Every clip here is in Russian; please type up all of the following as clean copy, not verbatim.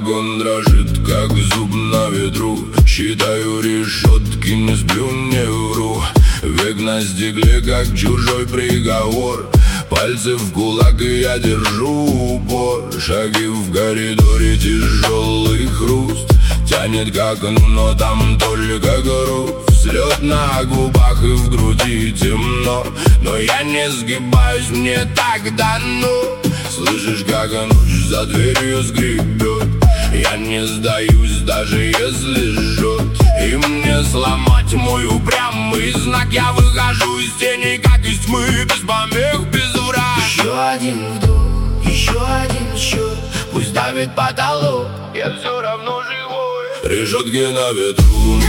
он дрожит, как зуб на ветру. Считаю решетки, не сплю, не вру. Век на стекле, как чужой приговор. Пальцы в кулак, и я держу упор. Шаги в коридоре, тяжелый хруст. Тянет к окну, но там только груз. Слет на губах и в груди темно. Но я не сгибаюсь, мне так дано. Слышишь, как ночь за дверью скребет. Я не сдаюсь, даже если жжет. И мне сломать мой упрямый знак. Я выхожу из тени, как из тьмы. Без помех, без враг. Еще один вдох, еще один счет. Пусть давит потолок, я все равно живой. Решетки на ветру,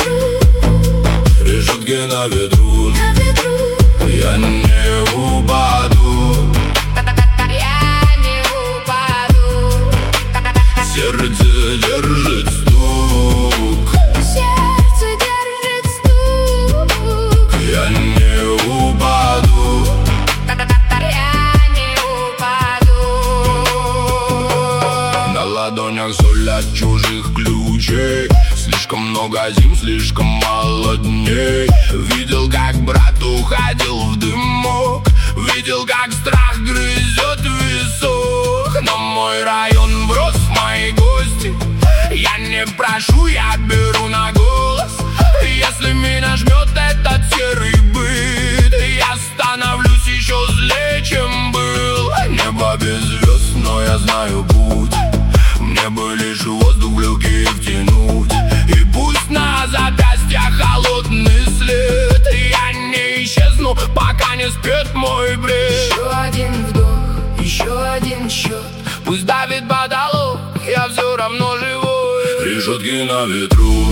решетки на ветру. Я не упаду, я не упаду. сердце держит стук, Сердце держит стук. я не упаду, Я не упаду. на ладонях соль от чужих ключей. Слишком много зим, слишком мало дней. Видел, как брат уходил в дымок. Видел, как страх грызет висок. Но мой район врос в мои гости. Я не прошу, я беру на голос. Если меня жмет этот серый быт, я становлюсь еще злее, чем был. Небо без звезд, но я знаю путь. Мне бы лишь воздух в легкие втянуть. И пусть на запястьях холодный след. Я не исчезну, пока не спет мой бред. Еще один вдох, еще один счет. Пусть давит потолок, я все равно живой. Решетки на ветру,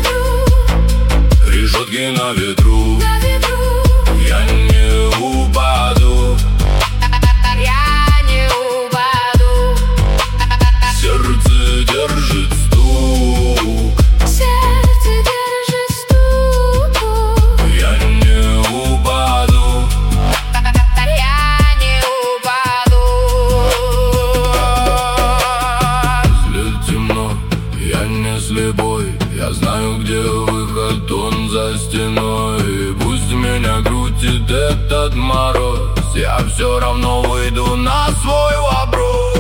решетки на ветру. Я не упаду, Я не упаду. сердце держит стук. Сердце держит стук. Я не упаду, Я не упаду. взгляд темно, я не слепой. Я знаю, где выход, он за стеной. И пусть меня крутит этот мороз, я все равно выйду на свой вопрос.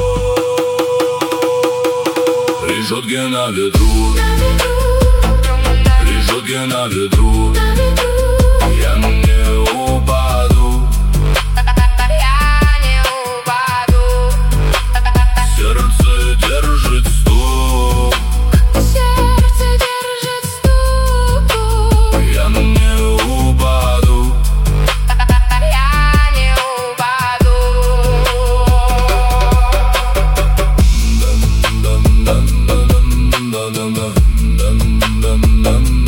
Решетки на ветру, решетки на ветру. Я не упаду, Я не упаду. сердце держит стук. Сердце держит стук. Я не упаду, Я не упаду. дам дам дам дам дам дам дам дам дам.